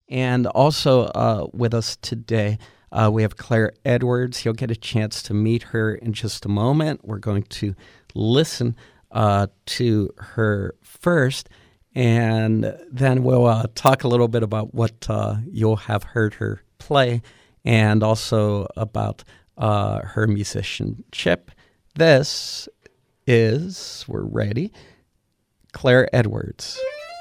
And also with us today, we have Claire Edwards. You'll get a chance to meet her in just a moment. We're going to listen to her first, and then we'll talk a little bit about what you'll have heard her play, and also about her musicianship. This is, we're ready, Claire Edwards.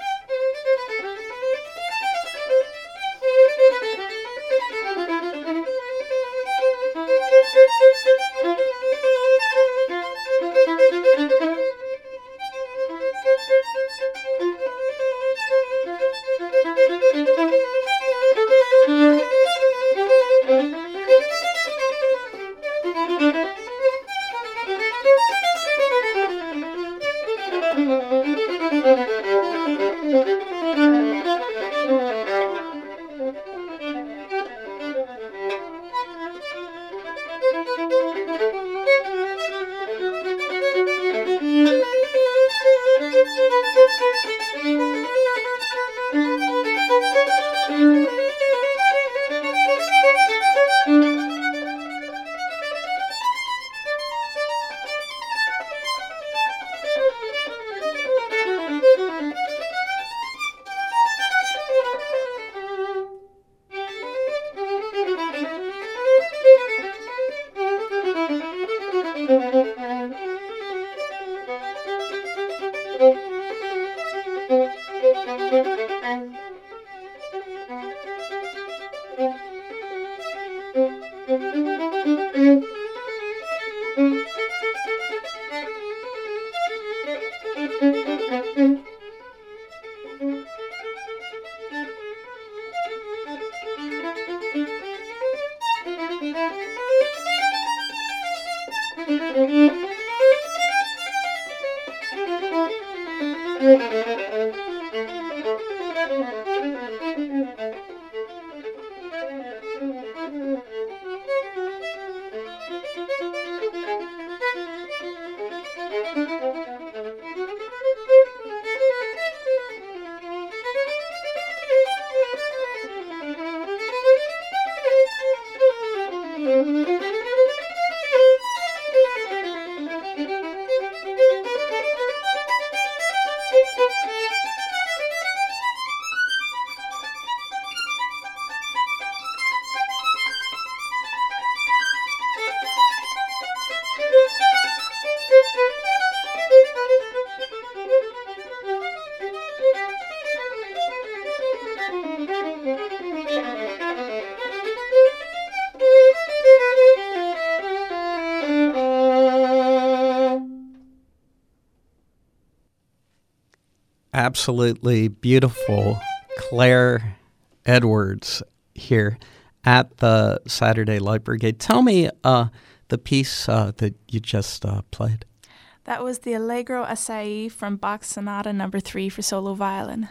Absolutely beautiful Claire Edwards here at the Saturday Light Brigade. Tell me the piece that you just played. That was the Allegro Assai from Bach's Sonata No. 3 for solo violin.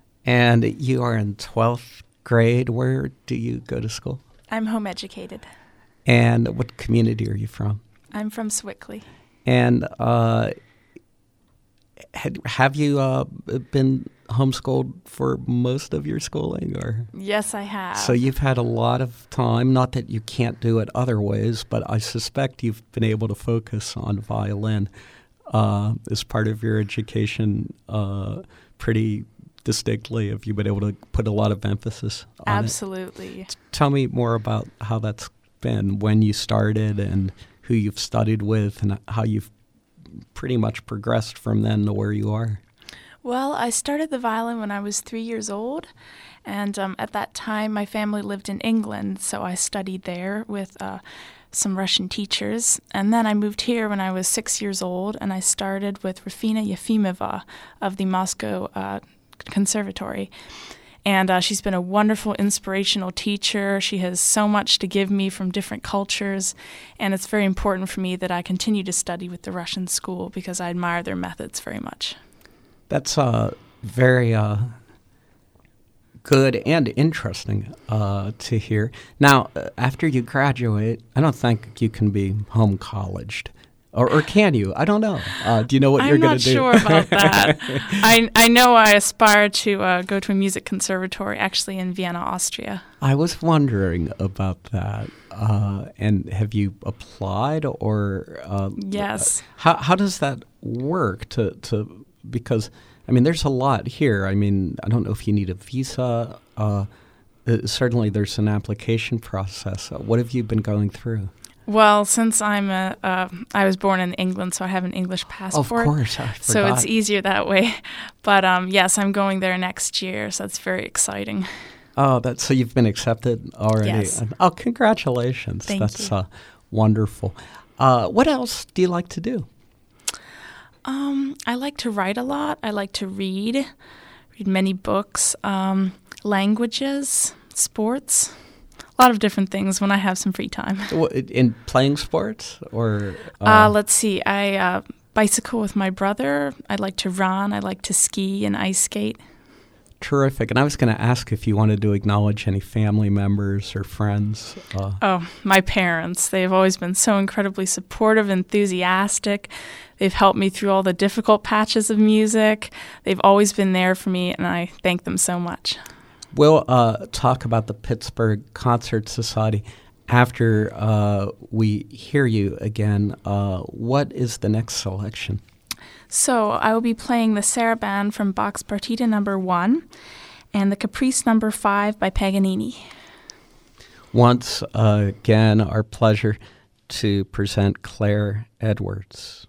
And you are in 12th grade. Where do you go to school? I'm home educated. And what community are you from? I'm from Sewickley. And have you been homeschooled for most of your schooling? Or? Yes, I have. So you've had a lot of time, not that you can't do it other ways, but I suspect you've been able to focus on violin as part of your education pretty distinctly. Have you been able to put a lot of emphasis on Absolutely. it? Tell me more about how that's been, when you started and who you've studied with and how you've pretty much progressed from then to where you are. Well, I started the violin when I was 3 years old, and at that time my family lived in England, so I studied there with some Russian teachers. And then I moved here when I was 6 years old, and I started with Rufina Yefimova of the Moscow Conservatory. And she's been a wonderful, inspirational teacher. She has so much to give me from different cultures, and it's very important for me that I continue to study with the Russian school because I admire their methods very much. That's very good and interesting to hear. Now, after you graduate, I don't think you can be home colleged. Or can you? I don't know. Do you know what you're going to do? I'm not sure about that. I know I aspire to go to a music conservatory, actually in Vienna, Austria. I was wondering about that. And have you applied, or Yes. How does that work? Because I mean, there's a lot here. I mean, I don't know if you need a visa. Certainly, there's an application process. What have you been going through? Well, since I was born in England, so I have an English passport. Of course, I forgot. So it's easier that way. But yes, I'm going there next year, so that's very exciting. Oh, so you've been accepted already? Yes. Oh, congratulations. Thank you. Wonderful. What else do you like to do? I like to write a lot. I like to read many books, languages, sports. A lot of different things when I have some free time. In playing sports, or let's see. I bicycle with my brother. I like to run. I like to ski and ice skate. Terrific. And I was going to ask if you wanted to acknowledge any family members or friends. My parents. They've always been so incredibly supportive, enthusiastic. They've helped me through all the difficult patches of music. They've always been there for me, and I thank them so much. We'll talk about the Pittsburgh Concert Society after we hear you again. What is the next selection? So I will be playing the Sarabande from Bach's Partita No. 1 and the Caprice No. 5 by Paganini. Once again, our pleasure to present Claire Edwards.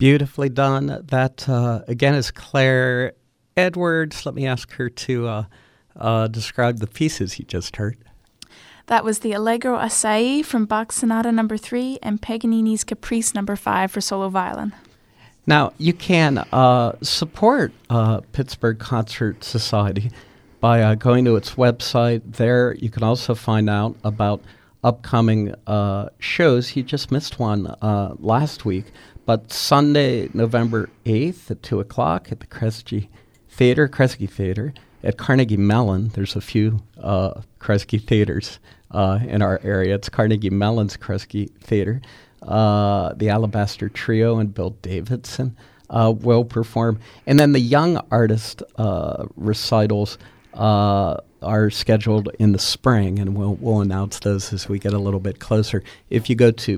Beautifully done. That, again, is Claire Edwards. Let me ask her to describe the pieces you just heard. That was the Allegro Assai from Bach's Sonata No. 3 and Paganini's Caprice No. 5 for solo violin. Now, you can support Pittsburgh Concert Society by going to its website. There you can also find out about upcoming shows. You just missed one last week, but Sunday, November 8th at 2 o'clock at the Kresge Theater at Carnegie Mellon. There's a few Kresge theaters in our area. It's Carnegie Mellon's Kresge Theater. The Alabaster Trio and Bill Davidson will perform. And then the young artist recitals are scheduled in the spring, and we'll announce those as we get a little bit closer. If you go to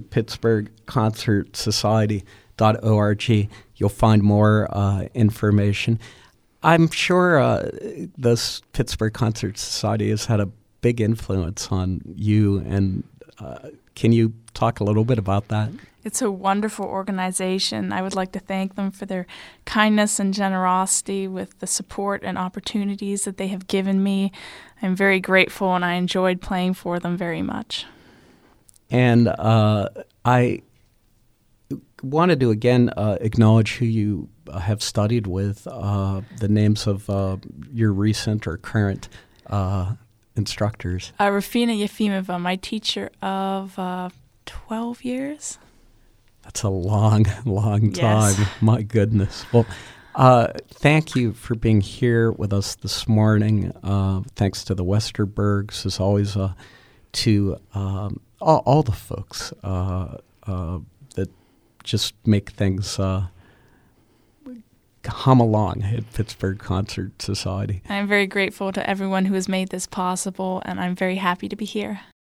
pittsburghconcertsociety.org, you'll find more information. I'm sure this Pittsburgh Concert Society has had a big influence on you, and can you talk a little bit about that? It's a wonderful organization. I would like to thank them for their kindness and generosity with the support and opportunities that they have given me. I'm very grateful, and I enjoyed playing for them very much. And I wanted to again acknowledge who you have studied with, the names of your recent or current instructors. Rafina Yefimova, my teacher of 12 years. That's a long, long time. Yes. My goodness. Well, thank you for being here with us this morning. Thanks to the Westerbergs, as always, to all the folks that just make things hum along at Pittsburgh Concert Society. I'm very grateful to everyone who has made this possible, and I'm very happy to be here.